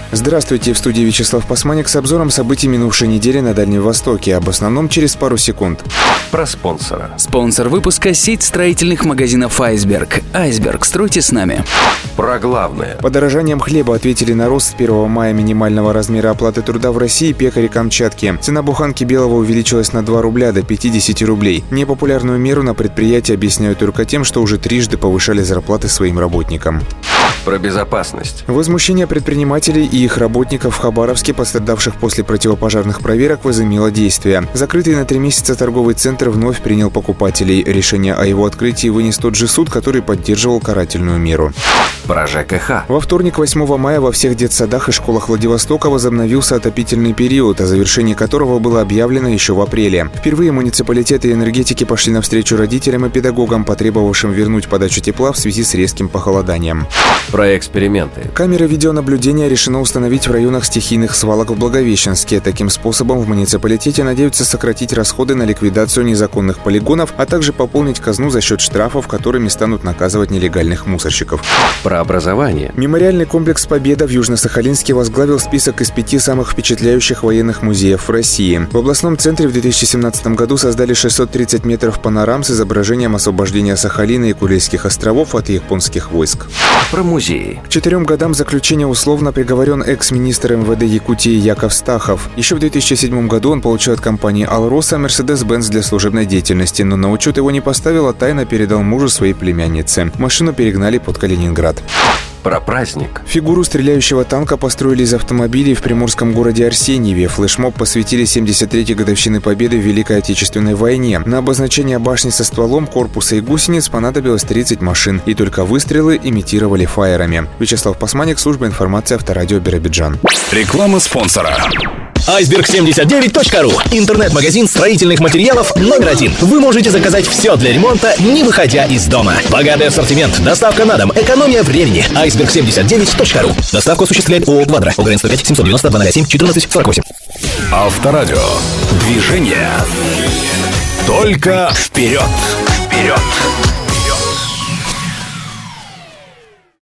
Здравствуйте, в студии Вячеслав Пасманик с обзором событий минувшей недели на Дальнем Востоке. Об основном через пару секунд. Про спонсора. Спонсор выпуска — сеть строительных магазинов «Айсберг». «Айсберг», стройте с нами. Про главное. Подорожанием хлеба ответили на рост с 1 мая минимального размера оплаты труда в России пекари Камчатки. Цена буханки белого увеличилась на 2 рубля до 50 рублей. Непопулярную меру на предприятии объясняют только тем, что уже трижды повышали зарплаты своим работникам. Про безопасность. Возмущение предпринимателей и их работников в Хабаровске, пострадавших после противопожарных проверок, возымело действие. Закрытый на 3 месяца торговый центр вновь принял покупателей. Решение о его открытии вынес тот же суд, который поддерживал карательную меру. Про ЖКХ. Во вторник, 8 мая, во всех детсадах и школах Владивостока возобновился отопительный период, о завершении которого было объявлено еще в апреле. Впервые муниципалитеты и энергетики пошли навстречу родителям и педагогам, потребовавшим вернуть подачу тепла в связи с резким похолоданием. Про эксперименты. Камеры видеонаблюдения решено установить в районах стихийных свалок в Благовещенске. Таким способом в муниципалитете надеются сократить расходы на ликвидацию незаконных полигонов, а также пополнить казну за счет штрафов, которыми станут наказывать нелегальных мусорщиков. Про образование. Мемориальный комплекс «Победа» в Южно-Сахалинске возглавил список из 5 самых впечатляющих военных музеев в России. В областном центре в 2017 году создали 630 метров панорам с изображением освобождения Сахалина и Курильских островов от японских войск. Про музеи. К 4 годам заключения условно приговорен экс-министр МВД Якутии Яков Стахов. Еще в 2007 году он получил от компании «Алроса» Mercedes-Benz для служебной деятельности, но на учет его не поставил, а тайно передал мужу своей племяннице. Машину перегнали под Калининград. Про праздник. Фигуру стреляющего танка построили из автомобилей в приморском городе Арсеньеве. Флешмоб посвятили 73-й годовщины Победы в Великой Отечественной войне. На обозначение башни со стволом, корпуса и гусениц понадобилось 30 машин, и только выстрелы имитировали фаерами. Вячеслав Пасманик, служба информации Авторадио Биробиджан. Реклама спонсора. iceberg79.ru. Интернет-магазин строительных материалов номер 1. Вы можете заказать все для ремонта, не выходя из дома. Богатый ассортимент, доставка на дом, экономия времени. iceberg79.ru. Доставку осуществляет ООО «Квадро». ОГРН 105 790 207 14 48. Авторадио. Движение. Только вперед. Вперед.